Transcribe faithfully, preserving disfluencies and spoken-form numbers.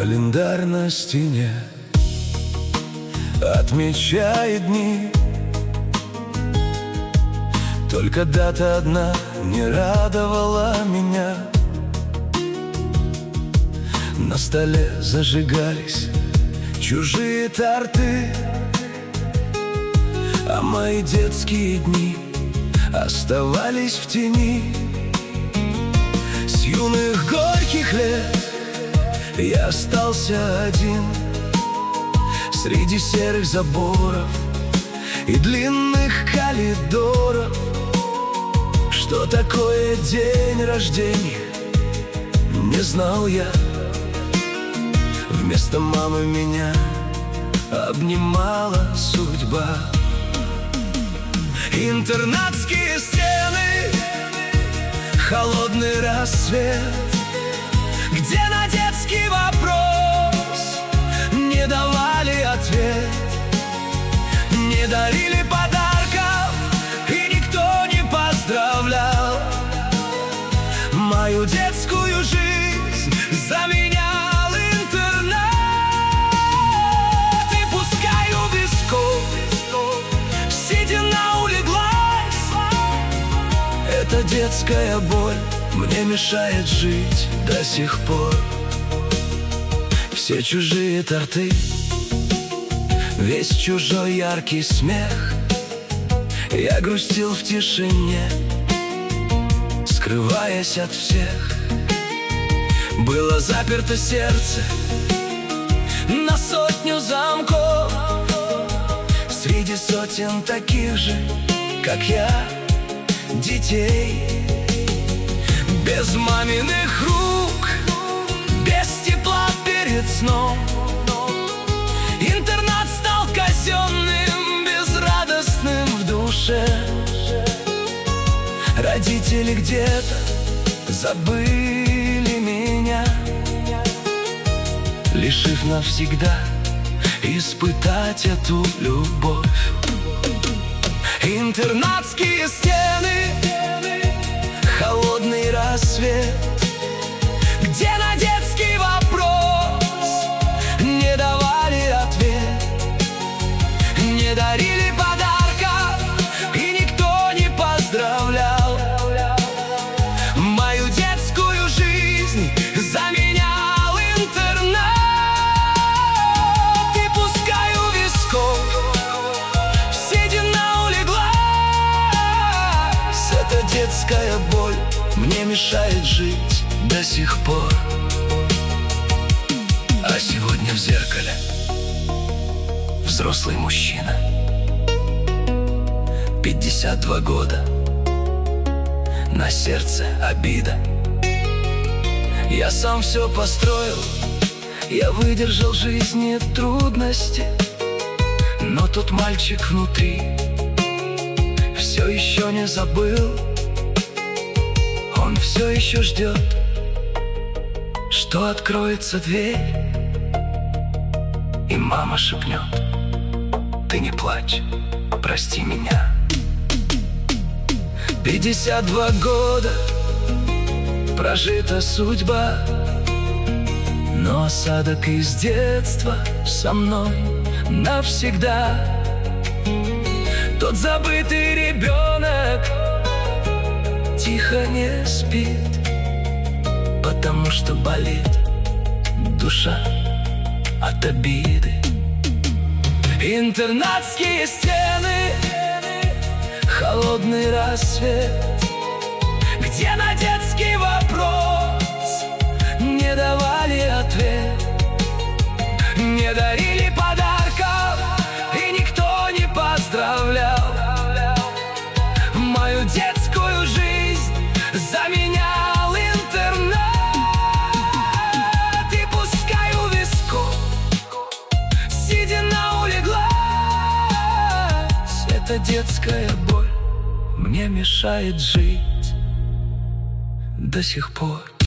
Календарь на стене отмечает дни, только дата одна не радовала меня. На столе зажигались чужие торты, а мои детские дни оставались в тени. С юных горьких лет я остался один среди серых заборов и длинных коридоров. Что такое день рождения, не знал я. Вместо мамы меня обнимала судьба. Интернатские стены, холодный рассвет, где на детский вопрос не давали ответ, не дарили подарков и никто не поздравлял. Мою детскую жизнь заменял интернат. И пускай у висков седина улеглась, эта детская боль мне мешает жить до сих пор. Все чужие торты, весь чужой яркий смех. Я грустил в тишине, скрываясь от всех. Было заперто сердце на сотню замков среди сотен таких же, как я, детей. Без маминых рук, без тепла перед сном, интернат стал казенным, безрадостным в душе. Родители где-то забыли меня, лишив навсегда испытать эту любовь. Интернатские стены, холодный рассвет, где на детский вопрос не давали ответ, не дарили подарков и никто не поздравлял. Мою детскую жизнь заменял интернат. И пускай у висков седина улеглась, эта детская боль мне мешает жить до сих пор. А сегодня в зеркале взрослый мужчина, пятьдесят два года, на сердце обида. Я сам все построил, я выдержал жизни трудности, но тот мальчик внутри все еще не забыл. Он все еще ждет, что откроется дверь, и мама шепнет: ты не плачь, прости меня. Пятьдесят два года прожита судьба, но осадок из детства со мной навсегда. Тот забытый ребенок тихо не спит, потому что болит душа от обиды. Интернатские стены, холодный рассвет, где на детский вопрос не давали ответ, не дарили подарков и никто не поздравлял. Мою детскую жизнь заменял интернат. И пускай у висков седина улеглась, эта детская боль мне мешает жить до сих пор.